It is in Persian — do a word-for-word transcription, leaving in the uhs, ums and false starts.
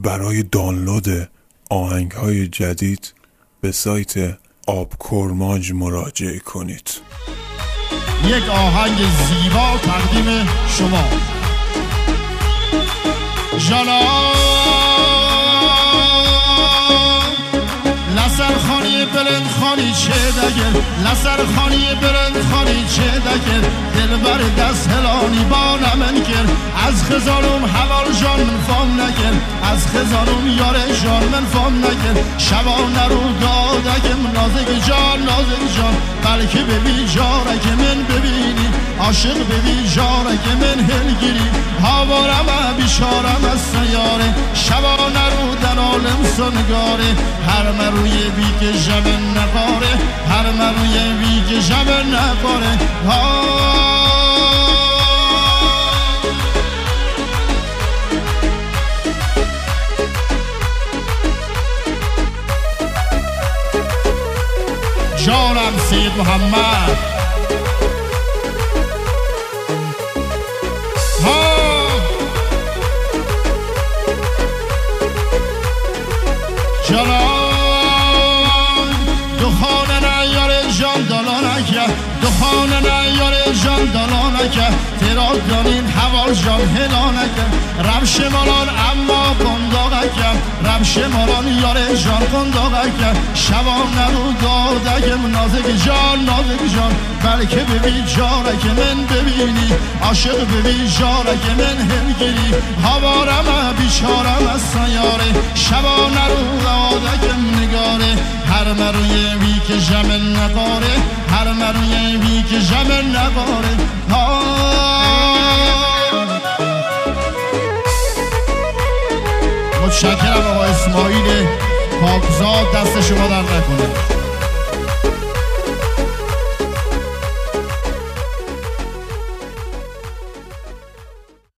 برای دانلود آهنگ‌های جدید به سایت آب کرماج مراجعه کنید. یک آهنگ زیبا تقدیم شما. جانا لسر خانی بلند خانی چه دگر، لسر خانی بلند خانی چه دگر، دل بر دست هلانی با نمن کر، از خزانم حوال جان من فام نکر، از خزانم یار جان من فام نکر، شبانه رو دادگم نازک جان نازک جان، بلکه ببی جاره که من ببینی، عاشق ببی جاره که من هلگیری، هاوارم بیشارم از سیاره، شبانه رو دنالم سنگاره، هر مروی بی که جمن نقاره، هر مروی بی که جمن نقاره. جانم سید محمد جانان دخانه نیاره جان دلانکه، دخانه نیاره جان دلانکه، تیرا دانین حوال جان هلانکه، رمش مالان اما قنداقکه، رمش مالان یاره جان قنداقکه، شبانه رو دادگم نازک جان نازک جان، بلکه ببی جاره که من ببینی، عاشق ببی جاره که من هلگیری، هوارم بیچارم از سیاره، شبانه رو دادگم نگاره، هر مروی بی که جمن نقاره، هر مروی بی که جمن نقاره. متشکرم آقا اسماعیل پاکزاد، دست شما در نکنه.